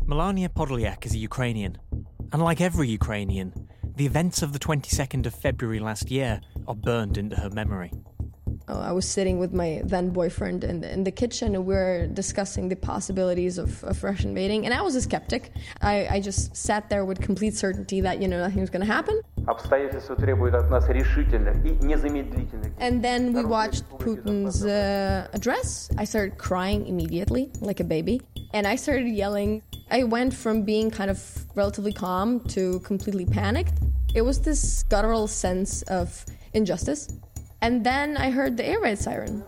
Melania Podolyak is a Ukrainian. And like every Ukrainian, the events of the 22nd of February last year are burned into her memory. I was sitting with my then boyfriend in the kitchen, and we were discussing the possibilities of Russian invading. And I was a skeptic. I just sat there with complete certainty that, nothing was going to happen. And then we watched Putin's address. I started crying immediately, like a baby. And I started yelling. I went from being kind of relatively calm to completely panicked. It was this guttural sense of injustice. And then I heard the air raid siren.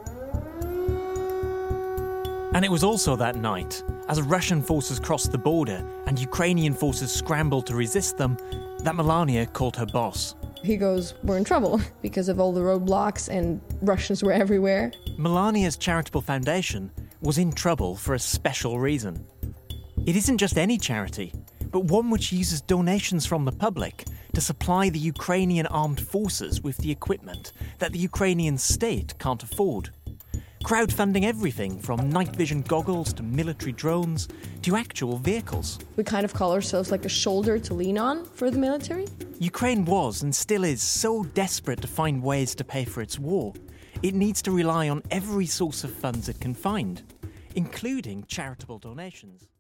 And it was also that night, as Russian forces crossed the border and Ukrainian forces scrambled to resist them, that Melania called her boss. He goes, "We're in trouble," because of all the roadblocks and Russians were everywhere. Melania's charitable foundation was in trouble for a special reason. It isn't just any charity, but one which uses donations from the public to supply the Ukrainian armed forces with the equipment that the Ukrainian state can't afford. Crowdfunding everything from night vision goggles to military drones to actual vehicles. We kind of call ourselves like a shoulder to lean on for the military. Ukraine was and still is so desperate to find ways to pay for its war. It needs to rely on every source of funds it can find, including charitable donations.